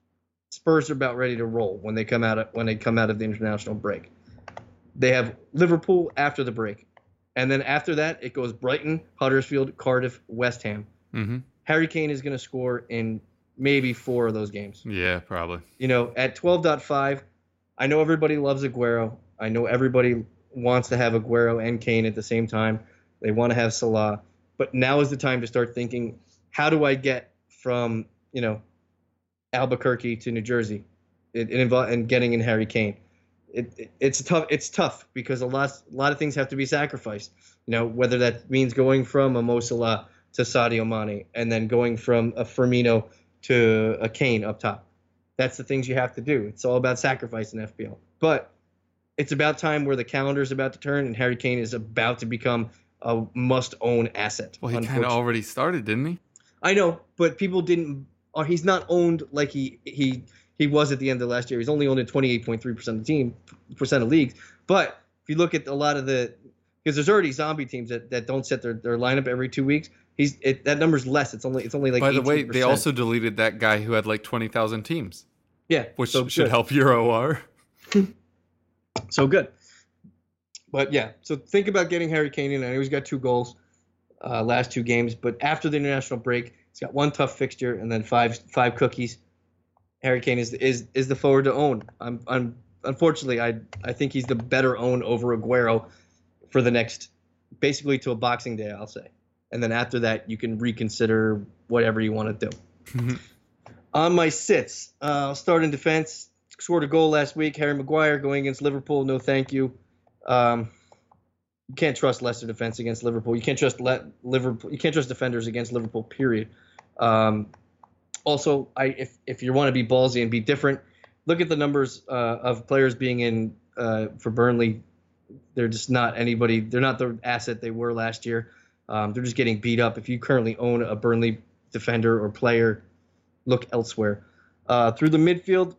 Spurs are about ready to roll when they come out of, when they come out of the international break. They have Liverpool after the break. And then after that, it goes Brighton, Huddersfield, Cardiff, West Ham. Mm-hmm. Harry Kane is going to score in maybe four of those games. Yeah, probably. You know, at twelve point five, I know everybody loves Aguero. I know everybody wants to have Aguero and Kane at the same time. They want to have Salah. But now is the time to start thinking, how do I get from, you know, Albuquerque to New Jersey it, it invo- and getting in Harry Kane? It, it, it's tough. It's tough because a lot, a lot of things have to be sacrificed. You know, whether that means going from a Mo Salah to Sadio Mane and then going from a Firmino to a Kane up top. That's the things you have to do. It's all about sacrifice in F P L. But it's about time where the calendar is about to turn and Harry Kane is about to become a must-own asset. Well, he kind of already started, didn't he? I know, but people didn't. Or he's not owned like he he. He was at the end of last year. He's only owned in twenty-eight point three percent of the team, percent of leagues. But if you look at a lot of the, because there's already zombie teams that, that don't set their, their lineup every two weeks. He's it, that number's less. It's only it's only like. By the way, eighteen percent. they also deleted that guy who had like twenty thousand teams. Yeah, which so should good. help your O R. So good. But yeah, so think about getting Harry Kane in. I know he's got two goals, uh, last two games. But after the international break, he's got one tough fixture and then five five cookies. Harry Kane is is is the forward to own. I'm I'm unfortunately I I think he's the better own over Aguero for the next basically till Boxing Day, I'll say. And then after that, you can reconsider whatever you want to do. On my sits, uh, I'll start in defense. Scored a goal last week. Harry Maguire going against Liverpool. No, thank you. Um, you can't trust Leicester defense against Liverpool. You can't trust Le- Liverpool. You can't trust defenders against Liverpool. Period. Um, Also, I if if you want to be ballsy and be different, look at the numbers uh, of players being in uh, for Burnley. They're just not anybody. They're not the asset they were last year. Um, they're just getting beat up. If you currently own a Burnley defender or player, look elsewhere. Uh, through the midfield,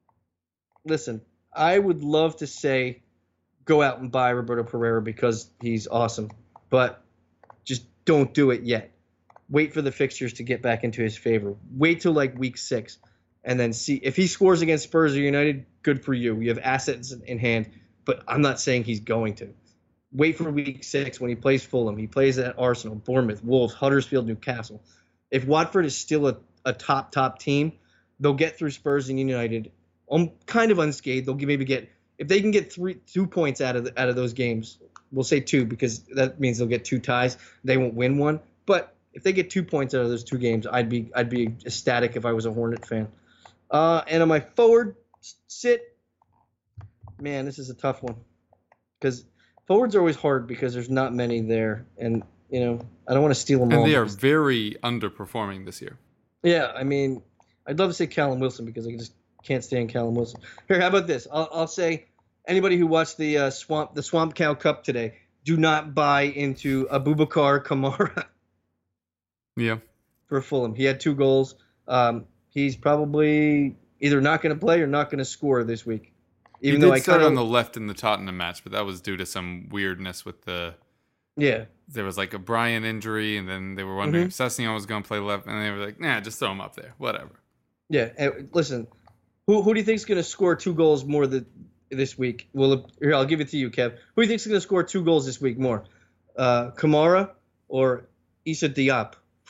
listen, I would love to say go out and buy Roberto Pereira because he's awesome, but just don't do it yet. Wait for the fixtures to get back into his favor. Wait till like week six and then see if he scores against Spurs or United, good for you. You have assets in hand, but I'm not saying he's going to. Wait for week six when he plays Fulham. He plays at Arsenal, Bournemouth, Wolves, Huddersfield, Newcastle. If Watford is still a, a top, top team, they'll get through Spurs and United um, kind of unscathed. They'll maybe get, if they can get three, two points out of the, out of those games, we'll say two because that means they'll get two ties. They won't win one, but if they get two points out of those two games, I'd be I'd be ecstatic if I was a Hornet fan. Uh, and on my forward sit, man, this is a tough one because forwards are always hard because there's not many there, and you know I don't want to steal them and all. And they are very underperforming this year. Yeah, I mean, I'd love to say Callum Wilson because I just can't stand Callum Wilson. Here, how about this? I'll, I'll say anybody who watched the uh, swamp the Swamp Cow Cup today, do not buy into Abubakar Kamara. Yeah. For Fulham. He had two goals. Um, he's probably either not going to play or not going to score this week. Even he though did I start kinda, on the left in the Tottenham match, but that was due to some weirdness with the. yeah. There was like a Bryan injury, and then they were wondering Mhm. if Sessegnon was going to play left, and they were like, "Nah, just throw him up there, whatever." Yeah, and listen, who who do you think's going to score two goals more the, this week? Well, here, I'll give it to you, Kev. Who do you think's going to score two goals this week more? Uh, Kamara or Issa Diop?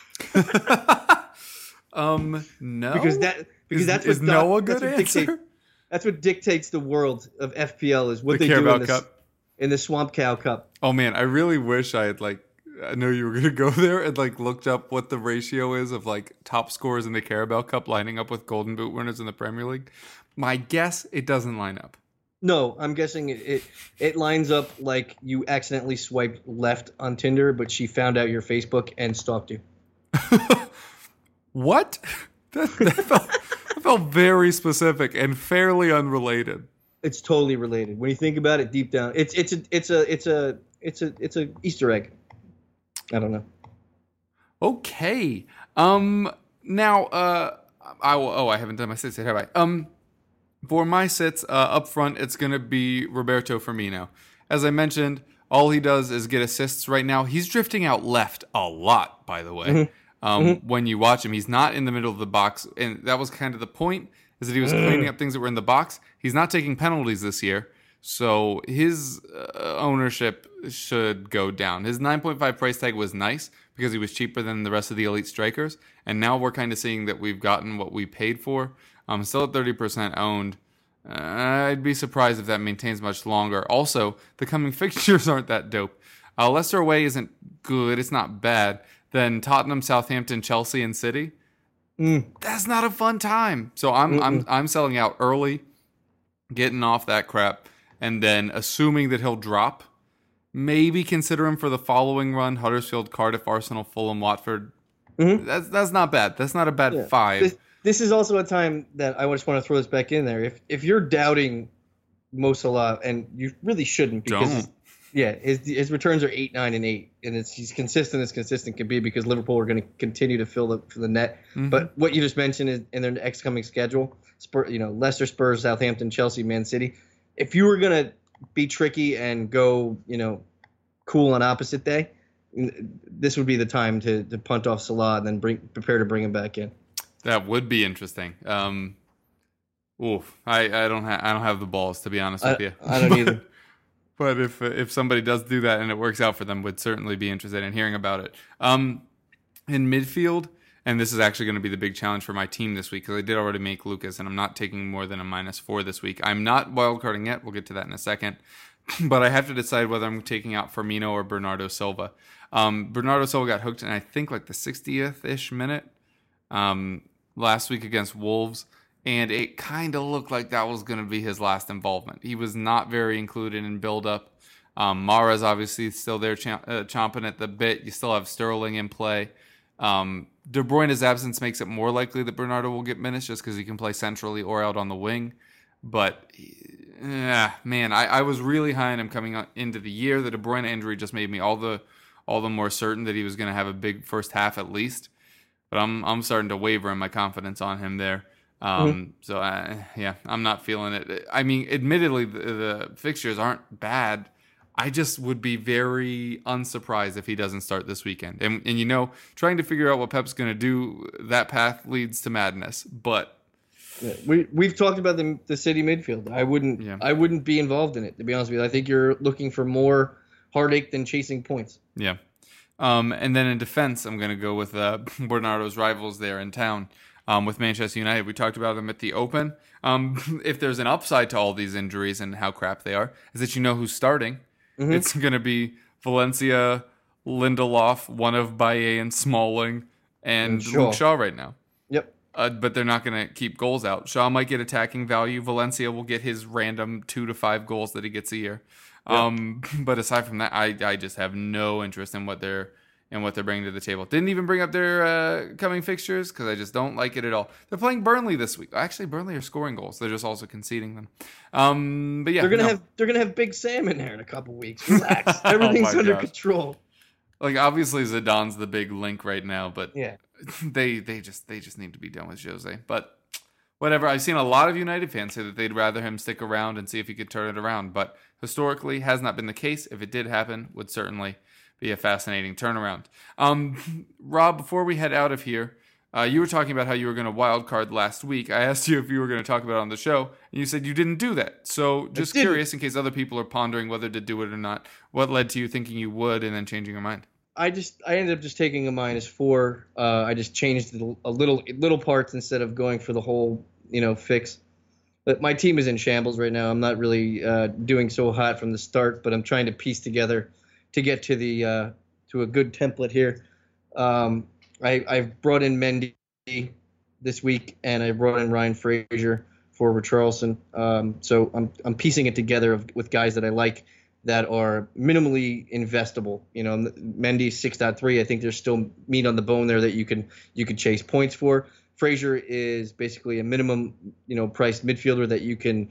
um, no, Because that because is, that's is what no a that's good what answer? dictates, that's what dictates the world of F P L is what The they do in Carabao the, Cup. in the Swamp Cow Cup. Oh man, I really wish I had like. I know you were gonna go there and like looked up what the ratio is of like top scorers in the Carabao Cup lining up with Golden Boot winners in the Premier League. My guess, it doesn't line up. No, I'm guessing it, it it lines up like you accidentally swiped left on Tinder, but she found out your Facebook and stalked you. What? That, that, felt, that felt very specific and fairly unrelated. It's totally related. When you think about it deep down, it's it's a it's a it's a it's a it's a Easter egg. I don't know. Okay. Um. Now, uh, I will. Oh, I haven't done my sits yet, have I? Um, for my sits, uh, up front, it's gonna be Roberto Firmino. As I mentioned, all he does is get assists right now. He's drifting out left a lot, by the way. Mm-hmm. Um, mm-hmm. When you watch him, he's not in the middle of the box, and that was kind of the point. Is that he was mm. cleaning up things that were in the box. He's not taking penalties this year, so his uh, ownership should go down. His nine point five price tag was nice because he was cheaper than the rest of the elite strikers, and now we're kind of seeing that we've gotten what we paid for. Um, still at thirty percent owned. Uh, I'd be surprised if that maintains much longer. Also, the coming fixtures aren't that dope. Uh, Leicester away isn't good. It's not bad. Then Tottenham, Southampton, Chelsea, and City. Mm. That's not a fun time. So I'm Mm-mm. I'm I'm selling out early, getting off that crap, and then assuming that he'll drop. Maybe consider him for the following run: Huddersfield, Cardiff, Arsenal, Fulham, Watford. Mm-hmm. That's that's not bad. That's not a bad yeah. five. This, this is also a time that I just want to throw this back in there. If if you're doubting Mo Salah, and you really shouldn't, because his, yeah, his his returns are eight, nine, and eight, and it's he's consistent as consistent can be because Liverpool are going to continue to fill the for the net. Mm-hmm. But what you just mentioned is in their next coming schedule, Spurs, you know, Leicester, Spurs, Southampton, Chelsea, Man City. If you were going to be tricky and go, you know, cool on opposite day, this would be the time to to punt off Salah and then bring prepare to bring him back in. That would be interesting. Um, oof, I, I don't have I don't have the balls, to be honest with I, you. I don't either. But if if somebody does do that and it works out for them, would certainly be interested in hearing about it. Um, in midfield, and this is actually going to be the big challenge for my team this week because I did already make Lucas, and I'm not taking more than a minus four this week. I'm not wildcarding yet. We'll get to that in a second. But I have to decide whether I'm taking out Firmino or Bernardo Silva. Um, Bernardo Silva got hooked in, I think, like the sixtieth-ish minute um, last week against Wolves. And it kind of looked like that was going to be his last involvement. He was not very included in build-up. Um, Mara's obviously still there ch- uh, chomping at the bit. You still have Sterling in play. Um, De Bruyne's absence makes it more likely that Bernardo will get minutes just because he can play centrally or out on the wing. But, yeah, man, I, I was really high on him coming into the year. The De Bruyne injury just made me all the all the more certain that he was going to have a big first half at least. But I'm I'm starting to waver in my confidence on him there. Um, mm-hmm. So, I, yeah, I'm not feeling it. I mean, admittedly, the, the fixtures aren't bad. I just would be very unsurprised if he doesn't start this weekend. And, and you know, trying to figure out what Pep's going to do, that path leads to madness. But yeah, we we've talked about the the City midfield. I wouldn't yeah. I wouldn't be involved in it, to be honest with you. I think you're looking for more heartache than chasing points. Yeah. Um, and then in defense, I'm going to go with uh, Bernardo's rivals there in town. Um, with Manchester United, we talked about them at the Open. Um, if there's an upside to all these injuries and how crap they are, is that you know who's starting. Mm-hmm. It's going to be Valencia, Lindelof, one of Bailly and Smalling, and, and Shaw. Luke Shaw right now. Yep. Uh, but they're not going to keep goals out. Shaw might get attacking value. Valencia will get his random two to five goals that he gets a year. Yep. Um, but aside from that, I, I just have no interest in what they're and what they're bringing to the table. Didn't even bring up their uh, coming fixtures because I just don't like it at all. They're playing Burnley this week. Actually, Burnley are scoring goals. They're just also conceding them. Um, but yeah, they're gonna no. have they're gonna have Big Sam in there in a couple weeks. Relax, everything's oh under gosh. control. Like obviously Zidane's the big link right now, but yeah, they they just they just need to be done with Jose. But whatever. I've seen a lot of United fans say that they'd rather him stick around and see if he could turn it around. But historically, has not been the case. If it did happen, would certainly be a fascinating turnaround. Um, Rob, before we head out of here, uh, you were talking about how you were going to wild card last week. I asked you if you were going to talk about it on the show, and you said you didn't do that. So just curious, in case other people are pondering whether to do it or not, what led to you thinking you would and then changing your mind? I just I ended up just taking a minus four. Uh, I just changed a little little parts instead of going for the whole you know fix. But my team is in shambles right now. I'm not really uh, doing so hot from the start, but I'm trying to piece together to get to the uh, to a good template here. Um, I I've brought in Mendy this week, and I brought in Ryan Fraser for Richarlison. Um, so I'm I'm piecing it together of, with guys that I like that are minimally investable. You know, Mendy six point three. I think there's still meat on the bone there that you can you can chase points for. Fraser is basically a minimum, you know, priced midfielder that you can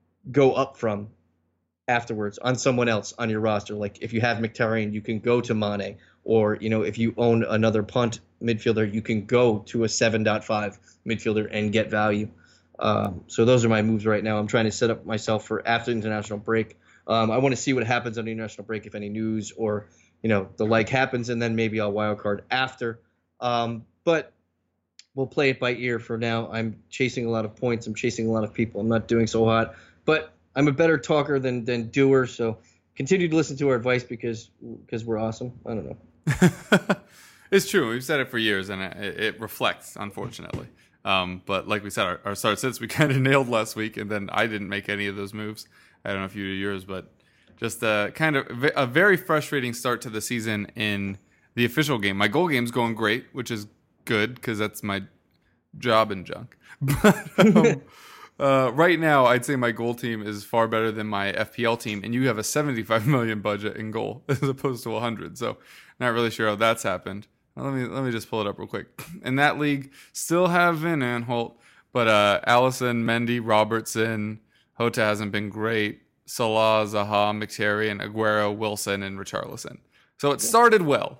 go up from afterwards on someone else on your roster. Like if you have Mkhitaryan, you can go to Mane, or you know, if you own another punt midfielder, you can go to a seven point five midfielder and get value. Um, so those are my moves right now. I'm trying to set up myself for after international break. Um, I want to see what happens on the international break, if any news or you know the like happens, and then maybe I'll wild card after. Um, but we'll play it by ear for now. I'm chasing a lot of points. I'm chasing a lot of people. I'm not doing so hot, but I'm a better talker than than doer. So continue to listen to our advice because because we're awesome. I don't know. It's true. We've said it for years, and it, it reflects, unfortunately. Um, but like we said, our, our start sits we kind of nailed last week, and then I didn't make any of those moves. I don't know if you did yours, but just a kind of a very frustrating start to the season in the official game. My goal game's going great, which is good because that's my job and junk. But um, uh, right now, I'd say my goal team is far better than my F P L team, and you have a seventy-five million budget in goal as opposed to one hundred. So not really sure how that's happened. Now, let me let me just pull it up real quick. In that league, still have Van Aanholt, but uh, Allison, Mendy, Robertson, Jota hasn't been great. Salah, Zaha, Mkhitaryan, Aguero, Wilson, and Richarlison. So it started well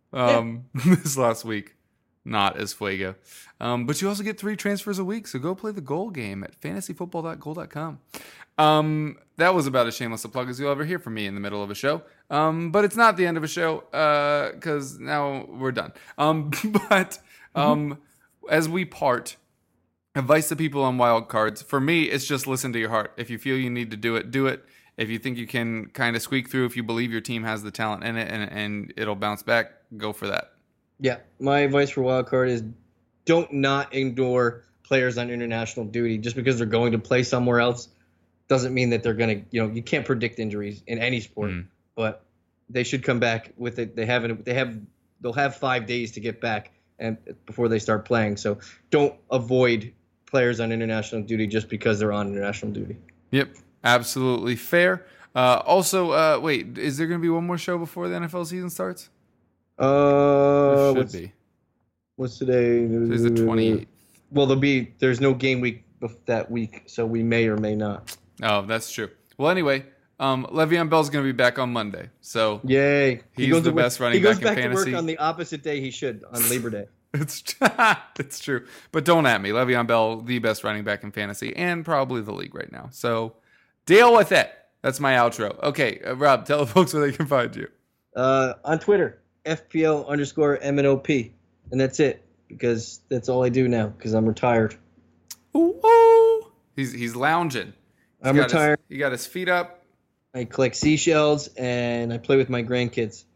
um, yeah. this last week. Not as fuego. Um, but you also get three transfers a week, so go play the goal game at fantasy football dot goal dot com. Um, that was about as shameless a plug as you'll ever hear from me in the middle of a show. Um, but it's not the end of a show because uh, now we're done. Um, but um, mm-hmm. as we part, advice to people on wild cards. For me, it's just listen to your heart. If you feel you need to do it, do it. If you think you can kind of squeak through, if you believe your team has the talent in it and, and it'll bounce back, go for that. Yeah, my advice for wildcard is don't not ignore players on international duty. Just because they're going to play somewhere else doesn't mean that they're going to, you know, you can't predict injuries in any sport, mm. but they should come back with it. They haven't, they have, they'll have five days to get back and before they start playing. So don't avoid players on international duty just because they're on international duty. Yep, absolutely fair. Uh, also, uh, wait, is there going to be one more show before the N F L season starts? Uh, should what's, be. What's today? Today's the twenty-eighth. Well, there'll be there's no game week that week, so we may or may not. Oh, that's true. Well, anyway, um, Le'Veon Bell's going to be back on Monday, so yay! He's he goes the to best work, running back in fantasy. fantasy. He goes back to work on the opposite day he should on Labor Day. It's it's true, but don't at me. Le'Veon Bell, the best running back in fantasy, and probably the league right now. So deal with it. That's my outro. Okay, uh, Rob, tell the folks where they can find you. Uh, on Twitter. F P L underscore M N O P. And that's it because that's all I do now because I'm retired. Ooh, ooh. He's he's lounging. He's I'm got retired. His, he got his feet up. I collect seashells and I play with my grandkids.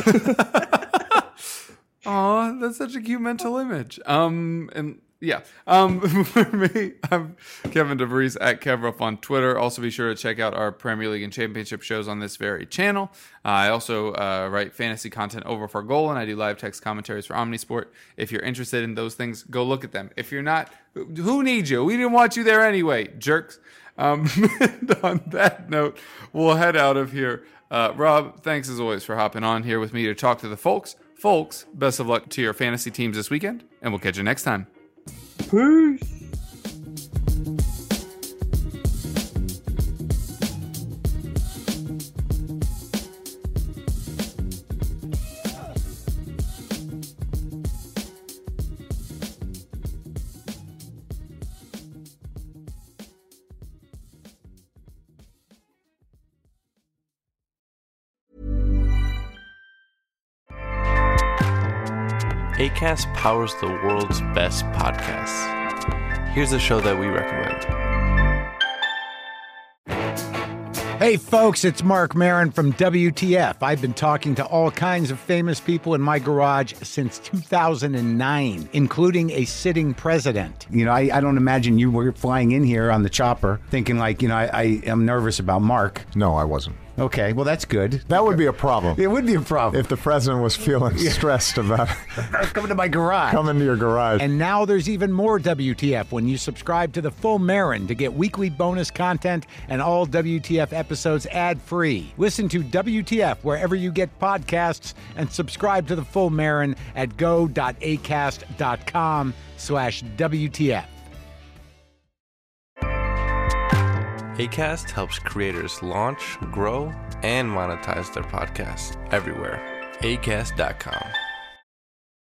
Aw, that's such a cute mental image. Um, and yeah. Um, for me, I'm Kevin DeVries at KevRuff on Twitter. Also, be sure to check out our Premier League and Championship shows on this very channel. Uh, I also uh, write fantasy content over for Goal, and I do live text commentaries for Omnisport. If you're interested in those things, go look at them. If you're not, who needs you? We didn't want you there anyway, jerks. Um, and on that note, we'll head out of here. Uh, Rob, thanks as always for hopping on here with me to talk to the folks. Folks, best of luck to your fantasy teams this weekend, and we'll catch you next time. Peace. Acast powers the world's best podcasts. Here's a show that we recommend. Hey folks, it's Mark Maron from W T F. I've been talking to all kinds of famous people in my garage since two thousand nine, including a sitting president. You know, I, I don't imagine you were flying in here on the chopper thinking like, you know, I, I am nervous about Mark. No, I wasn't. Okay, well, that's good. That would be a problem. It would be a problem. If the president was feeling stressed about coming to my garage. Coming to your garage. And now there's even more W T F when you subscribe to the Full Marin to get weekly bonus content and all W T F episodes ad-free. Listen to W T F wherever you get podcasts and subscribe to the Full Marin at go.acast.com slash WTF. Acast helps creators launch, grow, and monetize their podcasts everywhere. Acast dot com.